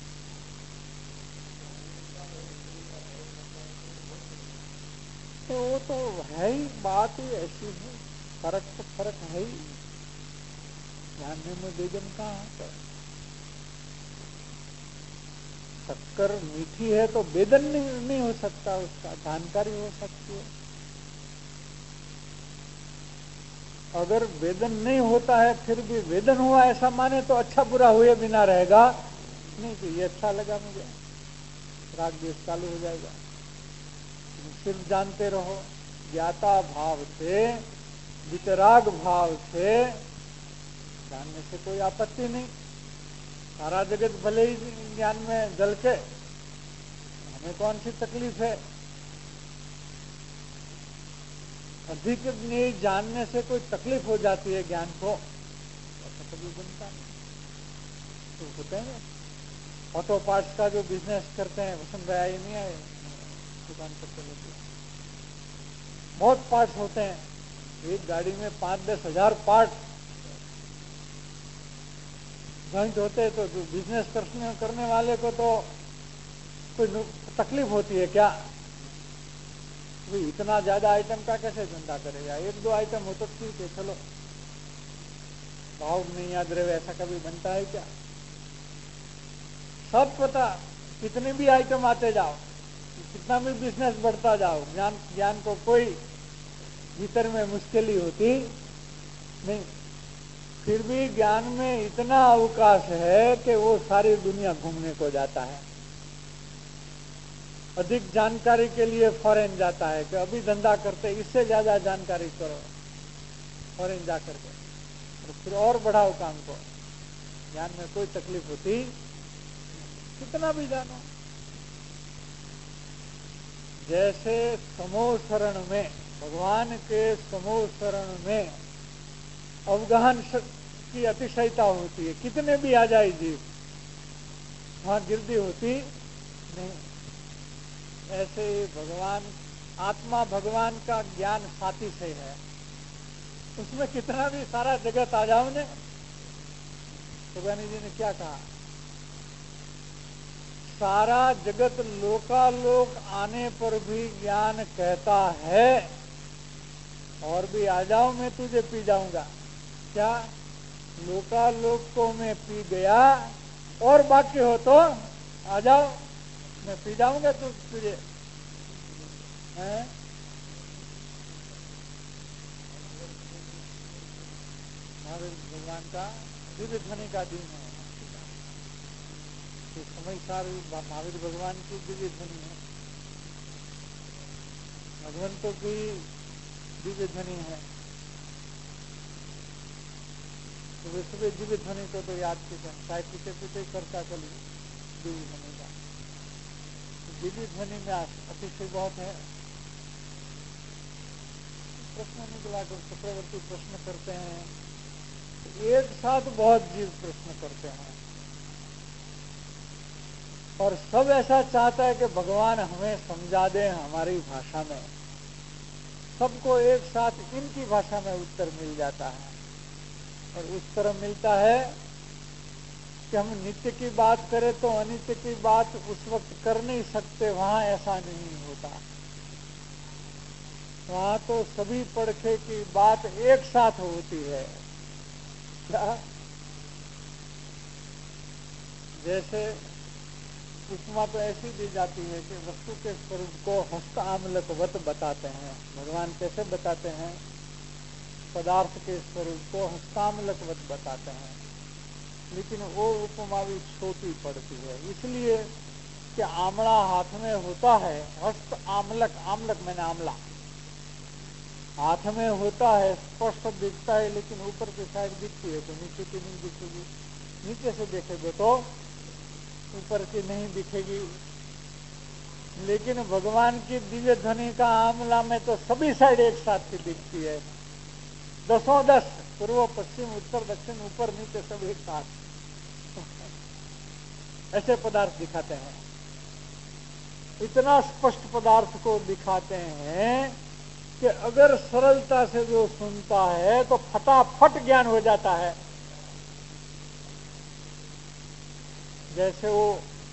[SPEAKER 2] तो वो तो है ही, बात ही ऐसी है, फर्क तो फर्क है ही, जानने में बेगम कहाँ है। शक्कर मीठी है तो वेदन नहीं हो सकता, उसका जानकारी हो सकती है। अगर वेदन नहीं होता है फिर भी वेदन हुआ ऐसा माने तो अच्छा बुरा हुए बिना रहेगा नहीं कि ये अच्छा लगा मुझे, राग द्वेष चालू हो जाएगा। सिर्फ जानते रहो, ज्ञाता भाव से, वितराग भाव से जानने से कोई आपत्ति नहीं। सारा जगत भले ही ज्ञान में जल के, हमें कौन सी तकलीफ है। अधिक नहीं जानने से कोई तकलीफ हो जाती है ज्ञान को, ऐसा कभी बनता नहीं। तो होते हैं ऑटो पार्ट्स का जो बिजनेस करते हैं, वसंत भाई आए नहीं आए दुकान पर चले, बहुत पार्ट्स होते हैं, एक गाड़ी में 5-10 हजार पार्ट जॉइंट होते हैं। तो बिजनेस करने वाले को तो कोई तकलीफ होती है क्या, इतना ज्यादा आइटम का कैसे धंधा करेगा। 1-2 आइटम हो तो ठीक है, चलो भाव नहीं याद रहे, ऐसा कभी बनता है क्या। सब पता, कितने भी आइटम आते जाओ, कितना भी बिजनेस बढ़ता जाओ, ज्ञान को कोई भीतर में मुश्किल ही होती नहीं। फिर भी ज्ञान में इतना अवकाश है कि वो सारी दुनिया घूमने को जाता है। अधिक जानकारी के लिए फॉरेन जाता है कि अभी धंधा करते, इससे ज्यादा जानकारी करो, फॉरेन जा करके तो फिर और बढ़ाओ काम को। ज्ञान में कोई तकलीफ होती, कितना भी जानो। जैसे समूह शरण में, भगवान के समूह शरण में अवगाहन की अतिशयता होती है, कितने भी आ जाए जीव, वहां गिरदी होती नहीं। ऐसे भगवान, आत्मा भगवान का ज्ञान साथी से है, उसमें कितना भी सारा जगत आ जाओ ने। तो गांधी जी ने क्या कहा, सारा जगत लोकालोक आने पर भी ज्ञान कहता है और भी आ जाओ मैं तुझे पी जाऊंगा। क्या लोकालोक को मैं पी गया और बाकी हो तो आ जाओ, मैं पी जाऊंगा तुझे। महावीर भगवान का दिव्य ध्वनि का दिन है, तो समय सार महावीर भगवान की दिव्य ध्वनि है, भगवंतों की दिव्य ध्वनि है। तो वे सुबह दिव्य ध्वनि को तो याद कीजिए, चाय पीते पीते करता चलिए दिव्य ध्वनि का। दिव्य ध्वनि में अतिशय बहुत है। प्रश्न निकला कर चक्रवर्ती प्रश्न करते हैं, एक साथ बहुत जीव प्रश्न करते हैं और सब ऐसा चाहता है कि भगवान हमें समझा दें हमारी भाषा में। सबको एक साथ इनकी भाषा में उत्तर मिल जाता है और उत्तर मिलता है कि हम नित्य की बात करें तो अनित्य की बात उस वक्त कर नहीं सकते, वहां ऐसा नहीं होता। वहां तो सभी पड़खे की बात एक साथ होती है। क्या जैसे उपमा तो ऐसी दी जाती है कि वस्तु के स्वरूप को हस्त आमलकवत बताते हैं। भगवान कैसे बताते हैं? पदार्थ के स्वरूप को हस्तामलकवत बताते हैं, लेकिन वो उपमा भी छोटी पड़ती है, इसलिए कि आमला हाथ में होता है, हस्त आमलक, आमलक मैंने आमला हाथ में होता है, स्पष्ट दिखता है, लेकिन ऊपर की साइड दिखती है तो नीचे की नहीं दिखेगी, नीचे से देखेंगे तो ऊपर की नहीं दिखेगी। लेकिन भगवान की दिव्य ध्वनि का आमला में तो सभी साइड एक साथ की दिखती है, 10 पूर्व पश्चिम उत्तर दक्षिण ऊपर नीचे सब एक साथ ऐसे पदार्थ दिखाते हैं। इतना स्पष्ट पदार्थ को दिखाते हैं कि अगर सरलता से जो सुनता है तो फटाफट ज्ञान हो जाता है। जैसे वो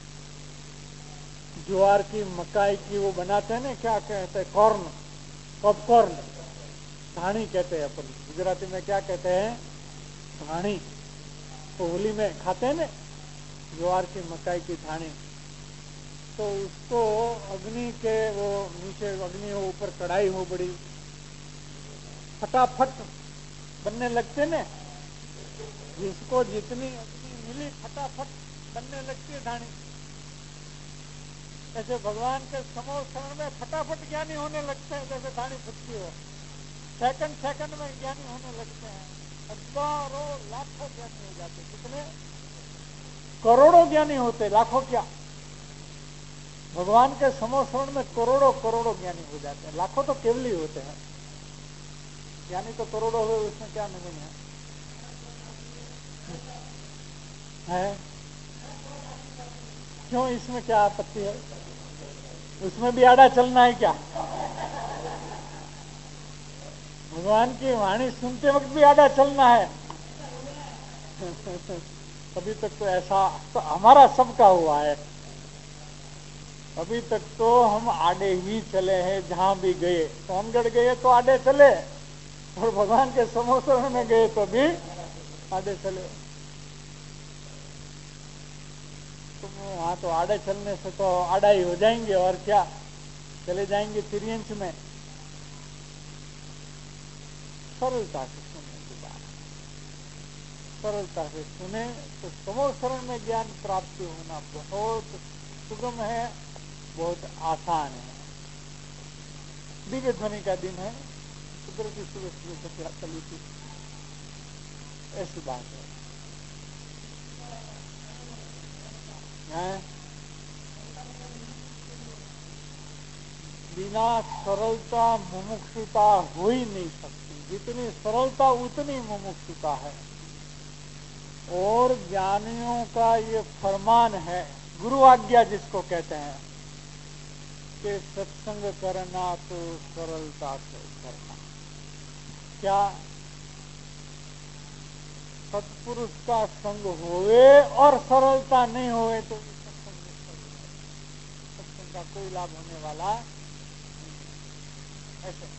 [SPEAKER 2] ज्वार की मकाई की वो बनाते हैं ना, क्या कहते हैं, कॉर्न, पॉपकॉर्न, धानी कहते हैं अपन गुजराती में, क्या कहते हैं, धानी। तो होली में खाते हैं ना ज्वार की मकाई की धानी, तो उसको अग्नि के वो नीचे अग्नि हो, ऊपर कढ़ाई हो बड़ी, फटाफट बनने लगते ने, जिसको जितनी अग्नि मिली फटाफट बनने लगती है धानी। ऐसे भगवान के समोषण में फटाफट ज्ञानी होने लगते हैं, जैसे धानी फटती हो, सेकंड में ज्ञानी होने लगते हैं। हजारों लाखों ज्ञानी हो जाते, कितने करोड़ों ज्ञानी होते, लाखों क्या, भगवान के समोषण में करोड़ों ज्ञानी हो जाते हैं। लाखों तो केवल ही होते हैं, ज्ञानी तो करोड़ों हुए, उसमें क्या नहीं है? क्यों, इसमें क्या आपत्ति है? उसमें भी आड़ा चलना है क्या? भगवान की वाणी सुनते वक्त भी आड़ा चलना है? अभी तक तो ऐसा तो हमारा सबका हुआ है, अभी तक तो हम आड़े ही चले हैं। जहां भी गए, सोनगढ़ गए तो आड़े चले, और भगवान के समोषण में गए तो भी आड़े चले। तुम वहां तो आड़े चलने से तो आड़ा ही हो जाएंगे, और क्या, चले जाएंगे तिरंच में। सरलता से सुनने की बात, सरलता से सुने तो समोषण में ज्ञान प्राप्ति होना बहुत सुगम है, बहुत आसान है। दिव्य ध्वनि का दिन है, कुदरती सुबह चली थी, ऐसी बात है। बिना सरलता मुमुक्षुता हो ही नहीं सकती। जितनी सरलता उतनी मुमुक्षुता है। और ज्ञानियों का ये फरमान है, गुरु आज्ञा जिसको कहते हैं, कि सत्संग करना तो सरलता से करना। क्या सत्पुरुष का संग होवे और सरलता नहीं होवे तो सत्संग का कोई लाभ होने वाला नहीं। ऐसे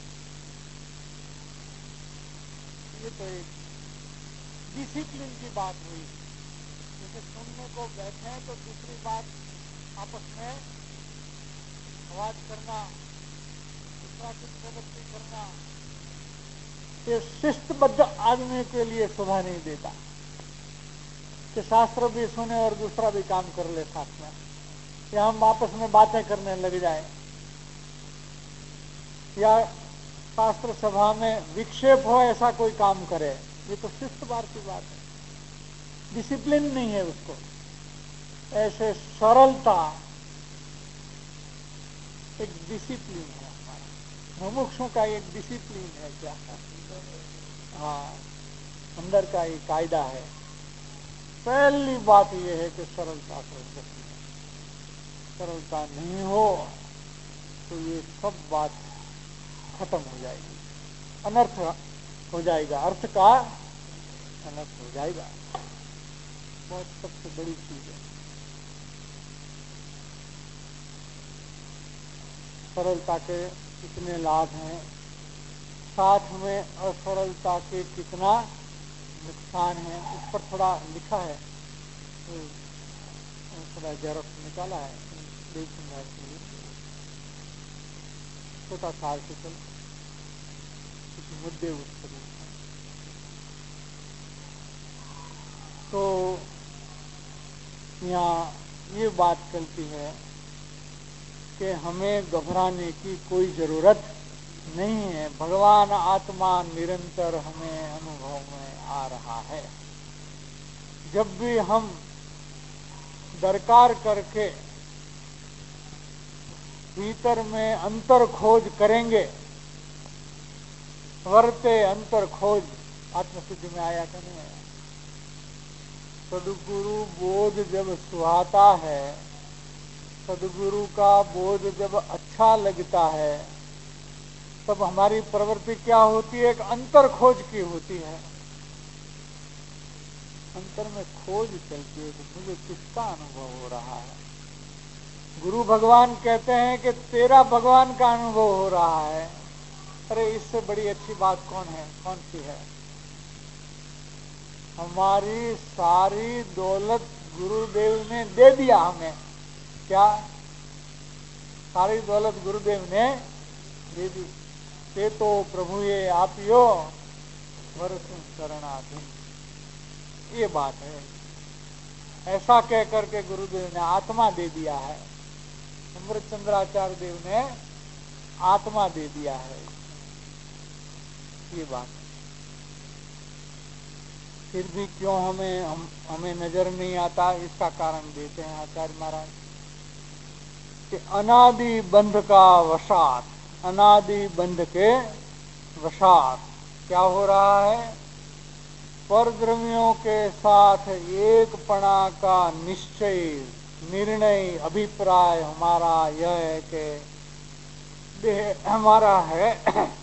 [SPEAKER 2] ये तो एक डिसिप्लिन की बात हुई। जैसे सुनने को बैठे हैं तो दूसरी बात आपस में आवाज करना, दूसरा कुछ प्रगति करना, ये शिस्तबद्ध आदमी के लिए शोभा नहीं देता कि शास्त्र भी सुने और दूसरा भी काम कर ले साथ में, या हम आपस में बातें करने लग जाए, या शास्त्र सभा में विक्षेप हो ऐसा कोई काम करे। ये तो शिस्तवार की बात है, डिसिप्लिन नहीं है उसको। ऐसे सरलता एक डिसिप्लिन है हमारा, मुमुक्षुओं का एक डिसिप्लिन है। क्या हाँ, अंदर का एक कायदा है। पहली बात यह है कि सरलता से सकती है। सरलता नहीं हो तो ये सब बात खत्म हो जाएगी, अनर्थ हो जाएगा, अर्थ का अनर्थ हो जाएगा। बहुत सबसे बड़ी चीज है सरलता के कितने लाभ हैं, साथ में असरलता के कितना नुकसान है, उस पर थोड़ा लिखा है। थोड़ा जेरॉक्स निकाला है, देखूंगा इसलिए छोटा सा आर्टिकल, कुछ मुद्दे उस पर हैं। तो यहाँ ये बात चलती है कि हमें घबराने की कोई जरूरत नहीं है। भगवान आत्मा निरंतर हमें अनुभव में आ रहा है। जब भी हम दरकार करके भीतर में अंतर खोज करेंगे, वर्ते अंतर खोज, आत्मसिद्धि में आया कि नहीं आया? सदगुरु बोध जब सुहाता है, सदगुरु का बोध जब अच्छा लगता है, तब हमारी प्रवृत्ति क्या होती है? एक अंतर खोज की होती है। अंतर में खोज चलती है कि मुझे किसका अनुभव हो रहा है। गुरु भगवान कहते हैं कि तेरा भगवान का अनुभव हो रहा है। अरे इससे बड़ी अच्छी बात कौन है? कौन सी है? हमारी सारी दौलत गुरुदेव ने दे दिया हमें। क्या? सारी दौलत गुरुदेव ने दे दी। ते तो प्रभु ये आपियो वरसु शरणाधीन, ये बात है। ऐसा कह करके गुरुदेव ने आत्मा दे दिया है। अमृतचंद्राचार्य देव ने आत्मा दे दिया है, ये बात। फिर भी क्यों हमें नजर नहीं आता? इसका कारण देते हैं आचार्य महाराज कि अनादि बंध का वशात, अनादि बंध के वशात क्या हो रहा है? परद्रव्यों के साथ एक पणा का निश्चय, निर्णय, अभिप्राय हमारा यह है कि देह हमारा है,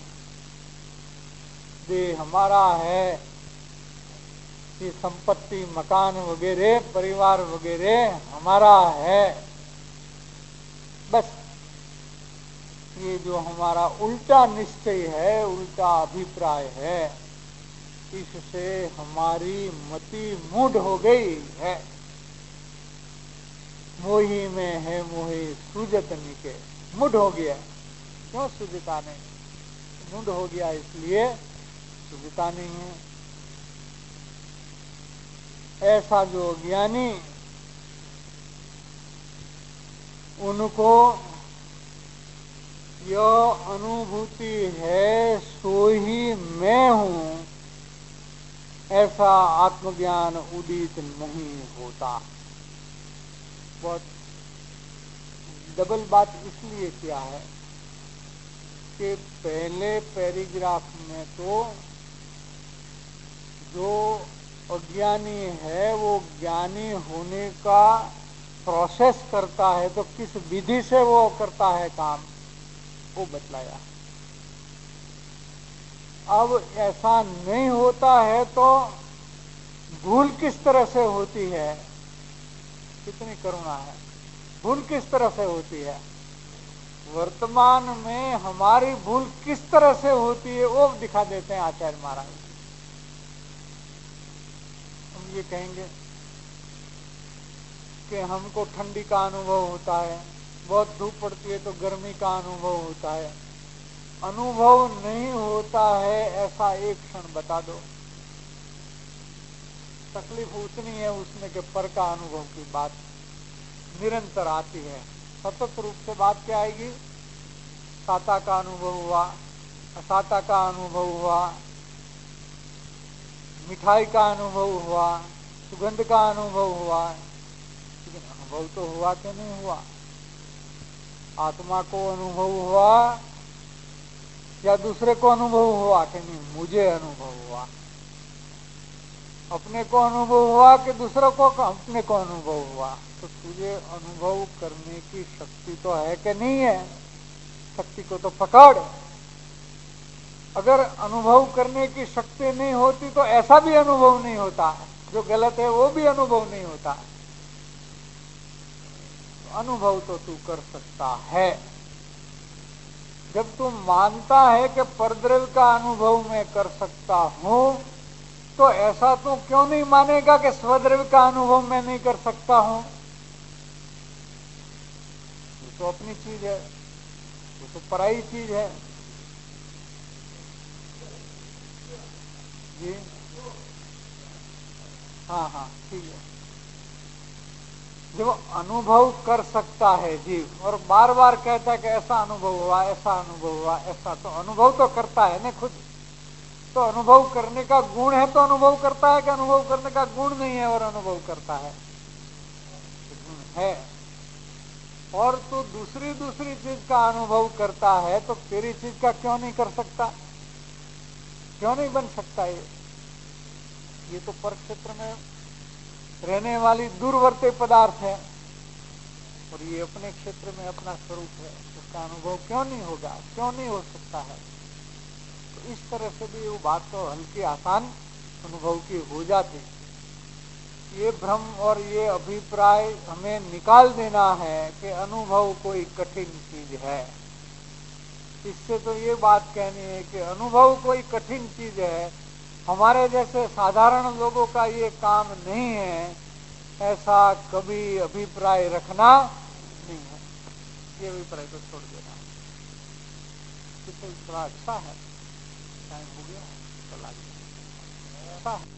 [SPEAKER 2] देह हमारा है, ये संपत्ति, मकान वगैरह, परिवार वगैरह हमारा है। बस ये जो हमारा उल्टा निश्चय है, उल्टा अभिप्राय है, इससे हमारी मति मूढ़ हो गई है। मोही में है मोही सूजत निके, मूढ़ हो गया। क्यों सूझता नहीं? मूढ़ हो गया इसलिए सूझता नहीं है। ऐसा जो ज्ञानी, उनको यह अनुभूति है सो ही मैं हूं, ऐसा आत्मज्ञान उदित नहीं होता। बहुत डबल बात इसलिए क्या है कि पहले पैराग्राफ में तो जो अज्ञानी है वो ज्ञानी होने का प्रोसेस करता है, तो किस विधि से वो करता है काम, वो बतलाया। अब ऐसा नहीं होता है तो भूल किस तरह से होती है? कितनी करुणा है। भूल किस तरह से होती है? वर्तमान में हमारी भूल किस तरह से होती है वो दिखा देते हैं आचार्य महाराज। हम ये कहेंगे कि हमको ठंडी का अनुभव होता है, बहुत धूप पड़ती है तो गर्मी का अनुभव होता है। अनुभव नहीं होता है ऐसा एक क्षण बता दो। तकलीफ उतनी है उसमें कि पर का अनुभव की बात निरंतर आती है। सतत रूप से बात क्या आएगी? साता का अनुभव हुआ, असाता का अनुभव हुआ, मिठाई का अनुभव हुआ, सुगंध का अनुभव हुआ, लेकिन अनुभव तो हुआ कि नहीं हुआ? आत्मा को अनुभव हुआ या दूसरे को अनुभव हुआ कि नहीं? मुझे अनुभव हुआ। अपने को अनुभव हुआ कि दूसरों को? अपने को अनुभव हुआ। तो तुझे अनुभव करने की शक्ति तो है कि नहीं है? शक्ति को तो पकड़। अगर अनुभव करने की शक्ति नहीं होती तो ऐसा भी अनुभव नहीं होता, जो गलत है वो भी अनुभव नहीं होता। अनुभव तो तू कर सकता है जब तू मानता है कि परद्रव्य का अनुभव मैं कर सकता हूं, तो ऐसा तू क्यों नहीं मानेगा कि स्वद्रव्य का अनुभव मैं नहीं कर सकता हूं? तो अपनी चीज है, वो तो पराई चीज है जी। हाँ हाँ ठीक है। जो अनुभव कर सकता है जीव और बार बार कहता है कि ऐसा अनुभव हुआ, ऐसा अनुभव हुआ, ऐसा, तो अनुभव तो करता है ना खुद। तो अनुभव करने का गुण है तो अनुभव करता है कि अनुभव करने का गुण नहीं है और अनुभव करता है? गुण है। और तो दूसरी दूसरी चीज का अनुभव करता है तो तेरी चीज का क्यों नहीं कर सकता, क्यों नहीं बन सकता? ये तो पर क्षेत्र में रहने वाली दूरवर्ती पदार्थ है और ये अपने क्षेत्र में अपना स्वरूप है, उसका अनुभव क्यों नहीं होगा, क्यों नहीं हो सकता है? तो इस तरह से भी वो बात तो हल्की आसान अनुभव की हो जाती। ये भ्रम और ये अभिप्राय हमें निकाल देना है कि अनुभव कोई कठिन चीज है। इससे तो ये बात कहनी है कि अनुभव कोई कठिन चीज है, हमारे जैसे साधारण लोगों का ये काम नहीं है, ऐसा कभी अभिप्राय रखना नहीं है। ये अभिप्राय को छोड़ देना है। तो थोड़ा अच्छा है, टाइम हो गया, चला गया, अच्छा है।